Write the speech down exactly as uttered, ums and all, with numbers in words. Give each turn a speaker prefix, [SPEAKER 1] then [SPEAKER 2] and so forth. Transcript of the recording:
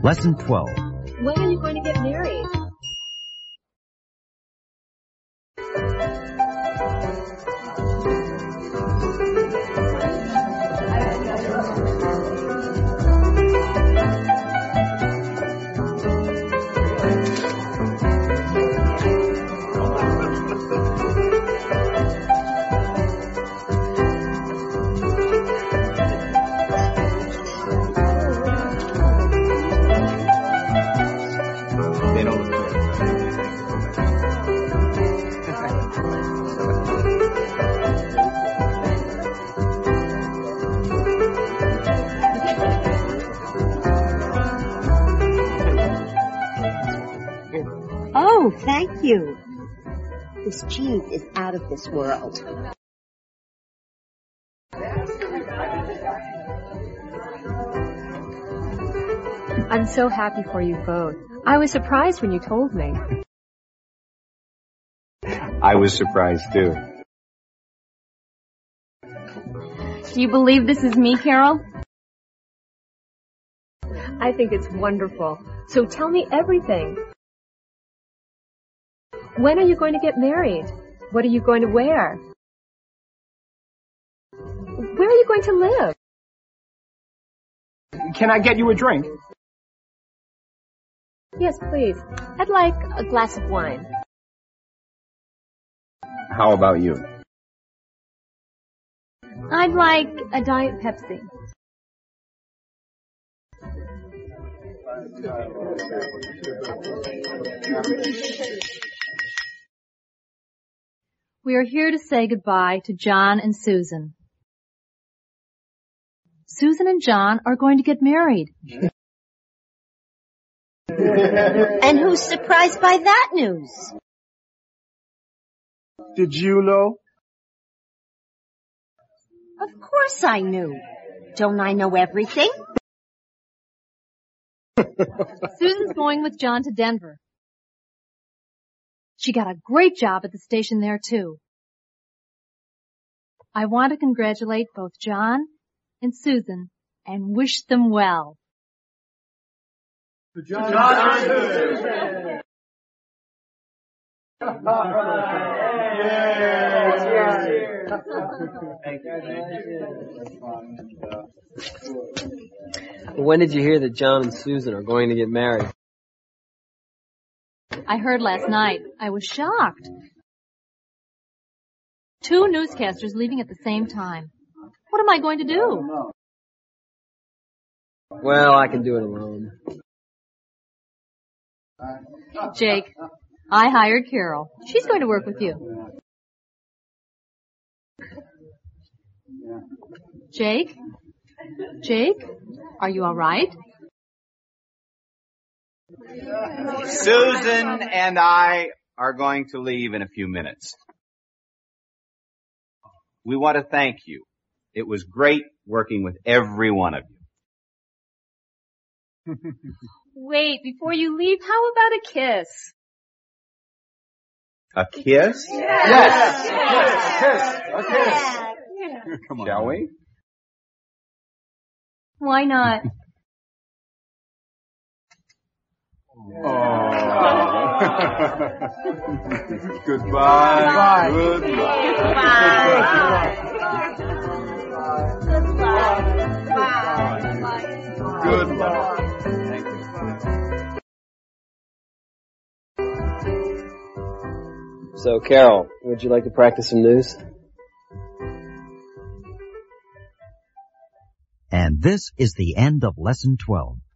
[SPEAKER 1] Lesson twelve.
[SPEAKER 2] When are you going to get married?
[SPEAKER 3] Oh, thank you. This cheese is out of this world.
[SPEAKER 2] I'm so happy for you both. I was surprised when you told me.
[SPEAKER 4] I was surprised, too.
[SPEAKER 2] Do you believe this is me, Carol? I think it's wonderful. So tell me everything. When are you going to get married? What are you going to wear? Where are you going to live?
[SPEAKER 5] Can I get you a drink?
[SPEAKER 2] Yes, please. I'd like a glass of wine.
[SPEAKER 4] How about you?
[SPEAKER 2] I'd like a Diet Pepsi.
[SPEAKER 6] We are here to say goodbye to John and Susan. Susan and John are going to get married.
[SPEAKER 3] And who's surprised by that news?
[SPEAKER 5] Did you know?
[SPEAKER 3] Of course I knew. Don't I know everything?
[SPEAKER 6] Susan's going with John to Denver. She got a great job at the station there, too. I want to congratulate both John and Susan and wish them well.
[SPEAKER 5] John, John and Susan!
[SPEAKER 7] When did you hear that John and Susan are going to get married?
[SPEAKER 6] I heard last night. I was shocked. Two newscasters leaving at the same time. What am I going to do?
[SPEAKER 7] Well, I can do it alone.
[SPEAKER 6] Jake, I hired Carol. She's going to work with you. Jake? Jake? Are you all right?
[SPEAKER 4] Susan and I are going to leave in a few minutes. We want to thank you. It was great working with every one of you.
[SPEAKER 2] Wait, before you leave, how about a kiss?
[SPEAKER 4] A kiss?
[SPEAKER 5] Yes! Yes! Yes. A kiss! A kiss!
[SPEAKER 2] Yeah.
[SPEAKER 4] Come on. Shall we?
[SPEAKER 2] Why not?
[SPEAKER 4] Oh. Goodbye.
[SPEAKER 5] Goodbye.
[SPEAKER 4] Goodbye. Goodbye. Thank you.
[SPEAKER 7] So, Carol, would you like to practice some news?
[SPEAKER 1] And this is the end of Lesson twelve.